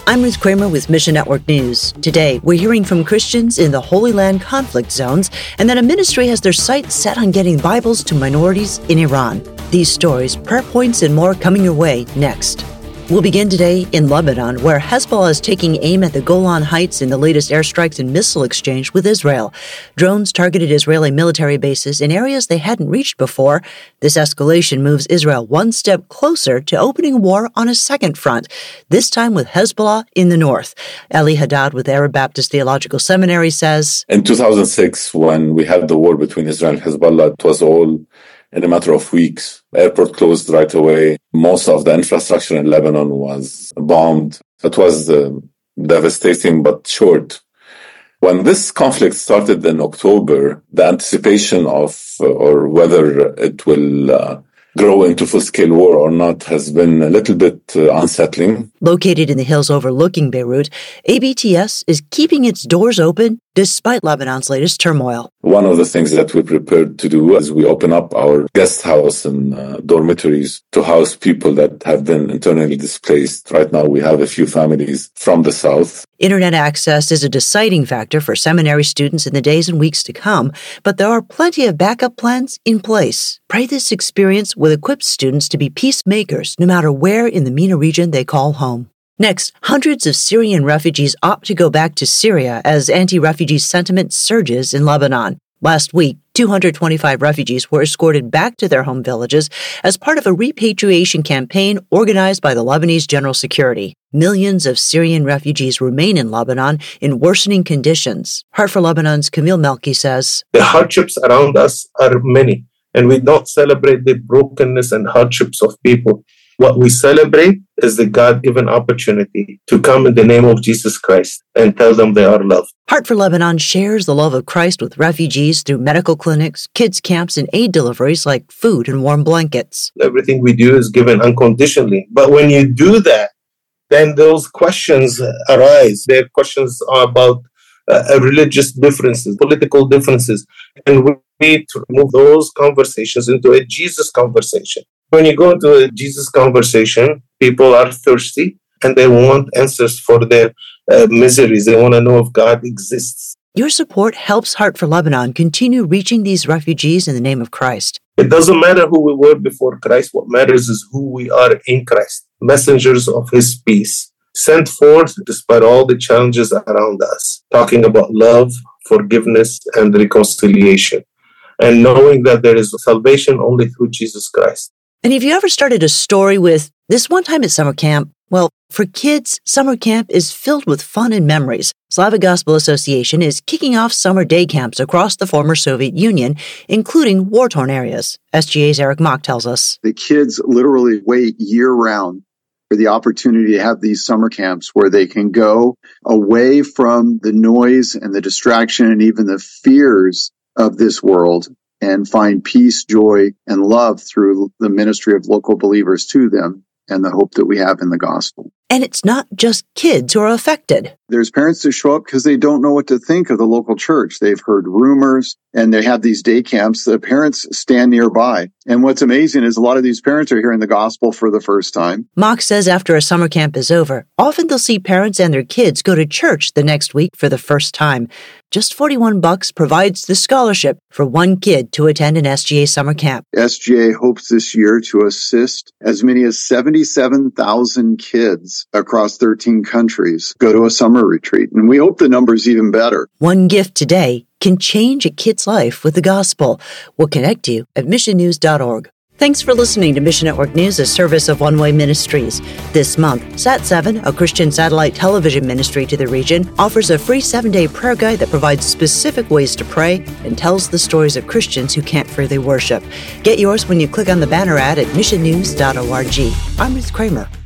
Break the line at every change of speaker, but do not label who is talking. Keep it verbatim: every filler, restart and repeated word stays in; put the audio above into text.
I'm Ruth Kramer with Mission Network News. Today, we're hearing from Christians in the Holy Land conflict zones and that a ministry has their sights set on getting Bibles to minorities in Iran. These stories, prayer points, and more coming your way next. We'll begin today in Lebanon, where Hezbollah is taking aim at the Golan Heights in the latest airstrikes and missile exchange with Israel. Drones targeted Israeli military bases in areas they hadn't reached before. This escalation moves Israel one step closer to opening war on a second front, this time with Hezbollah in the north. Eli Haddad with Arab Baptist Theological Seminary says,
In two thousand six, when we had the war between Israel and Hezbollah, it was all in a matter of weeks. Airport closed right away. Most of the infrastructure in Lebanon was bombed. It was uh, devastating but short. When this conflict started in October, the anticipation of uh, or whether it will uh, grow into full-scale war or not has been a little bit uh, unsettling.
Located in the hills overlooking Beirut, A B T S is keeping its doors open despite Lebanon's latest turmoil.
One of the things that we prepared to do is we open up our guest house and uh, dormitories to house people that have been internally displaced. Right now, we have a few families from the south.
Internet access is a deciding factor for seminary students in the days and weeks to come, but there are plenty of backup plans in place. Pray this experience will equip students to be peacemakers no matter where in the MENA region they call home. Next, hundreds of Syrian refugees opt to go back to Syria as anti-refugee sentiment surges in Lebanon. Last week, two hundred twenty-five refugees were escorted back to their home villages as part of a repatriation campaign organized by the Lebanese General Security. Millions of Syrian refugees remain in Lebanon in worsening conditions. Heart for Lebanon's Camille Melki says,
The hardships around us are many, and we don't celebrate the brokenness and hardships of people. What we celebrate is the God-given opportunity to come in the name of Jesus Christ and tell them they are loved.
Heart for Lebanon shares the love of Christ with refugees through medical clinics, kids camps, and aid deliveries like food and warm blankets.
Everything we do is given unconditionally. But when you do that, then those questions arise. There are questions about uh, religious differences, political differences. And we need to remove those conversations into a Jesus conversation. When you go into a Jesus conversation, people are thirsty and they want answers for their uh, miseries. They want to know if God exists.
Your support helps Heart for Lebanon continue reaching these refugees in the name of Christ.
It doesn't matter who we were before Christ. What matters is who we are in Christ, messengers of His peace, sent forth despite all the challenges around us, talking about love, forgiveness, and reconciliation, and knowing that there is salvation only through Jesus Christ.
And if you ever started a story with, this one time at summer camp, well, for kids, summer camp is filled with fun and memories. Slavic Gospel Association is kicking off summer day camps across the former Soviet Union, including war-torn areas. S G A's Eric Mock tells us.
The kids literally wait year-round for the opportunity to have these summer camps where they can go away from the noise and the distraction and even the fears of this world and find peace, joy, and love through the ministry of local believers to them and the hope that we have in the gospel.
And it's not just kids who are affected.
There's parents who show up because they don't know what to think of the local church. They've heard rumors, and they have these day camps. The parents stand nearby. And what's amazing is a lot of these parents are hearing the gospel for the first time.
Mock says after a summer camp is over, often they'll see parents and their kids go to church the next week for the first time. Just forty-one bucks provides the scholarship for one kid to attend an S G A summer camp.
S G A hopes this year to assist as many as seventy-seven thousand kids across thirteen countries go to a summer retreat. And we hope the number's even better.
One gift today can change a kid's life with the gospel. We'll connect you at mission news dot org. Thanks for listening to Mission Network News, a service of One Way Ministries. This month, Sat seven, a Christian satellite television ministry to the region, offers a free seven-day prayer guide that provides specific ways to pray and tells the stories of Christians who can't freely worship. Get yours when you click on the banner ad at mission news dot org. I'm Ruth Kramer.